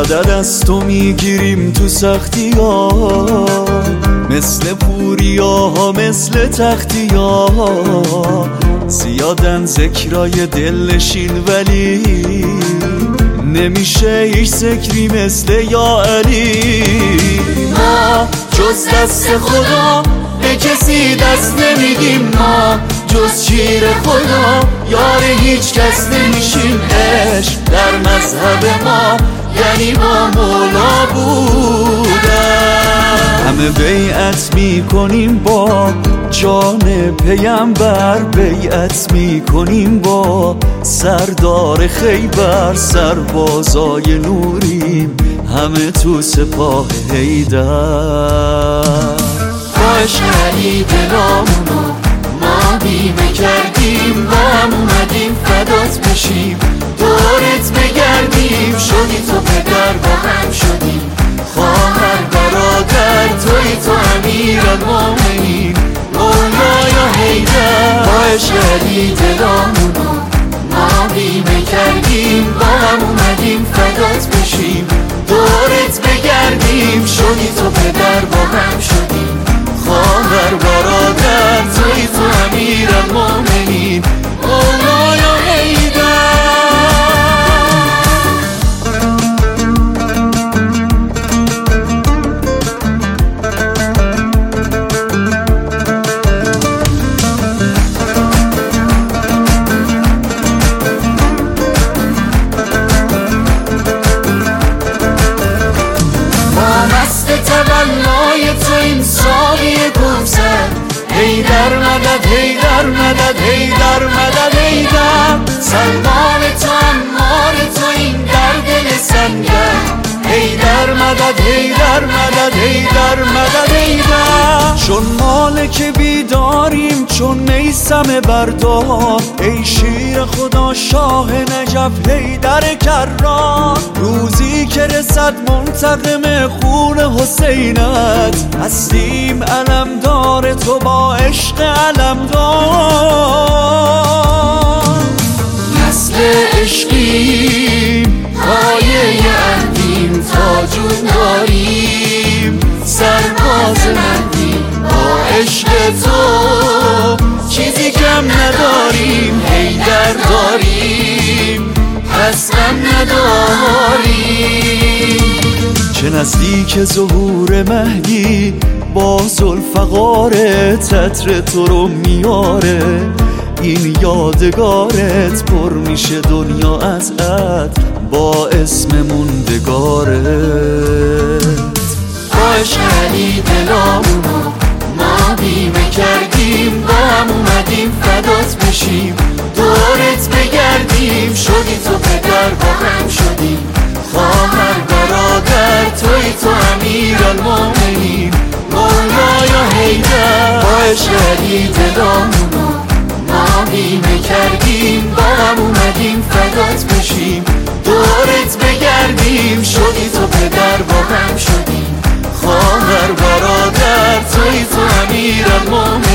مدد از تو میگیریم تو سختی ها، مثل پوریا ها مثل تختی ها. زیادن ذکرای دلنشین ولی نمیشه هیچ ذکری مثل یا علی. ما جز دست خدا به کسی دست نمیدیم، ما جز شیر خدا یار هیچ کس نمیشیم. عشق در مذهب ما یعنی با مولا بودن. همه بیعت میکنیم با جان پیامبر، بیعت میکنیم با سردار خیبر. سربازای نوریم همه تو سپاه حیدر. باش علی دلامونو ما بیمه کردیم، با هم اومدیم فدات بشیم، دورت بگردیم. شدی تو پدر با هم شدیم، خواهر برادر توی تو امیرالمومنین مولای حیدر. باش علی دلامونو ما بیمه کردیم، با هم اومدیم فدات بشیم، دورت بگردیم. شدی تو پدر با هم شدیم، خواهر برادر توی تو امیرالمومنین مولای حیدر. حیدر مدد حیدر مدد حیدر مدد حیدر. سلمان تو عمار تو این در دل سنگر. حیدر مدد حیدر مدد حیدر مدد حیدر. چون مالک بیداریم چون میثم بردار، ای شیر خدا شاه نجف حیدر کرار. روزی که رسد منتقم خون حسینت، هستیم علمدار تو با عشق علمدار. نسل عشقیم پایه عهدیم، تاجون داریم سرباز مهدیم. با عشق تو چیزی کم نداریم، حیدر داریم پس غم نداریم. چه نزدیک ظهور مهدی با ذوالفقارت، عطر تو رو میاره این یادگارت. پر میشه دنیا از عطر با اسم موندگارت. باش علی دلامونو ما بیمه کردیم، با هم اومدیم فدات بشیم، دورت بگردیم. شدی تو پدر با هم شدیم، خواهر برادر توی تو امیرالمومنین مولای حیدر. باش علی دلامونو ما بیمه کردیم، با هم اومدیم فدات بشیم، دورت بگردیم. شدی تو پدر با هم شدیم، خواهر برادر توی تو امیرالمومنین